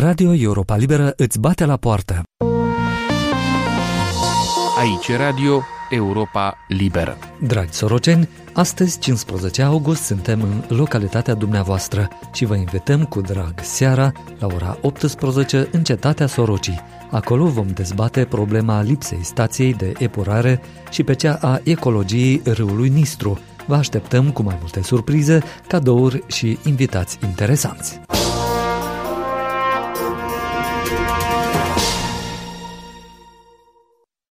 Radio Europa Liberă îți bate la poartă. Aici Radio Europa Liberă. Dragi soroceni, astăzi, 15 august, suntem în localitatea dumneavoastră și vă invităm cu drag seara la ora 18 în cetatea Sorocii. Acolo vom dezbate problema lipsei stației de epurare și pe cea a ecologiei râului Nistru. Vă așteptăm cu mai multe surprize, cadouri și invitați interesanți.